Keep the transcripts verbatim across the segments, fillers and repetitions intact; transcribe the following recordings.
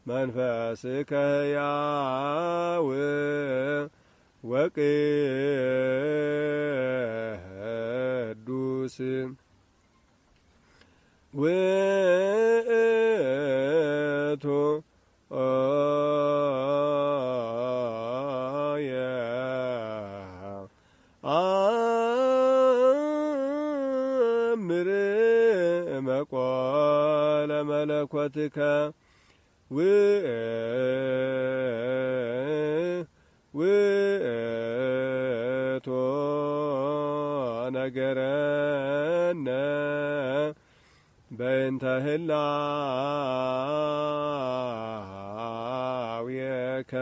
መንፈስከ ሕያው ወቅዱስ ውእቱ አምር መቆለ መለኮትከ ውእቱ ነገረነ በእንተ ህላዌከ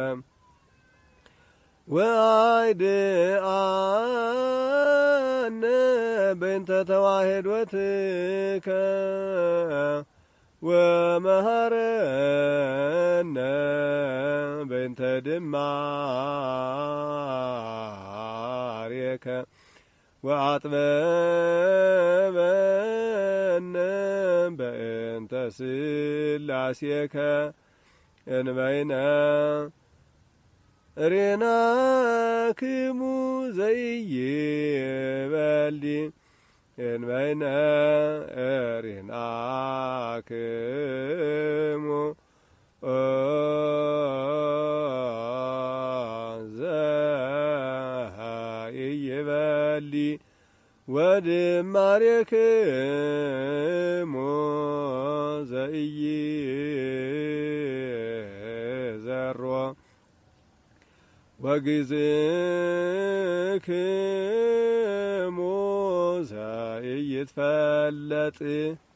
ወአይድአነ በእንተ ተዋሕዶትከ ወመሃረነ በእንተ ድማሬከ ወአጥበበነ በእንተ ስላሴከ እንበይነ ሬናክሙ ዘይበሊ እንበይነ ሬናክሙ ዘይበሊ ወድማሬክሙ ዘይዘሮ ወግዝክሙ ዘይትፈለጥ